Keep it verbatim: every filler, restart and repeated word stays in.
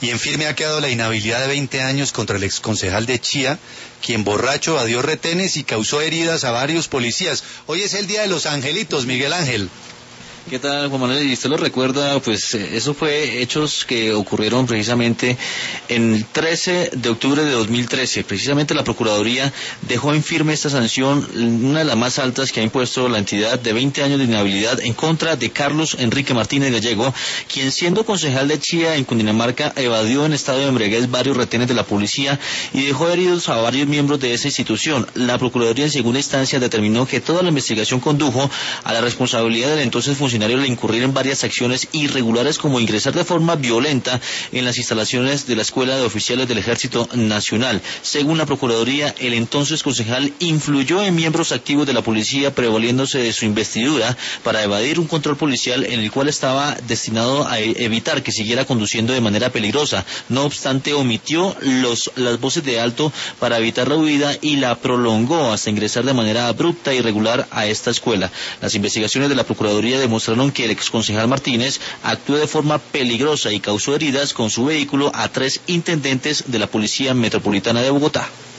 Y en firme ha quedado la inhabilidad de veinte años contra el exconcejal de Chía, quien borracho evadió retenes y causó heridas a varios policías. Hoy es el Día de los Angelitos, Miguel Ángel. ¿Qué tal, Juan Manuel? Y usted lo recuerda, pues eso fue hechos que ocurrieron precisamente el trece de octubre de dos mil trece. Precisamente la Procuraduría dejó en firme esta sanción, una de las más altas que ha impuesto la entidad, de veinte años de inhabilidad en contra de Carlos Enrique Martínez Gallego, quien siendo concejal de Chía en Cundinamarca evadió en estado de embriaguez varios retenes de la policía y dejó heridos a varios miembros de esa institución. La Procuraduría en segunda instancia determinó que toda la investigación condujo a la responsabilidad del entonces funcionario de incurrir en varias acciones irregulares, como ingresar de forma violenta en las instalaciones de la Escuela de Oficiales del Ejército Nacional. Según la Procuraduría, el entonces concejal influyó en miembros activos de la policía, prevaliéndose de su investidura para evadir un control policial en el cual estaba destinado a evitar que siguiera conduciendo de manera peligrosa. No obstante, omitió los, las voces de alto para evitar la huida y la prolongó hasta ingresar de manera abrupta e irregular a esta escuela. Las investigaciones de la Procuraduría demostraron que el exconcejal Martínez actuó de forma peligrosa y causó heridas con su vehículo a tres intendentes de la Policía Metropolitana de Bogotá.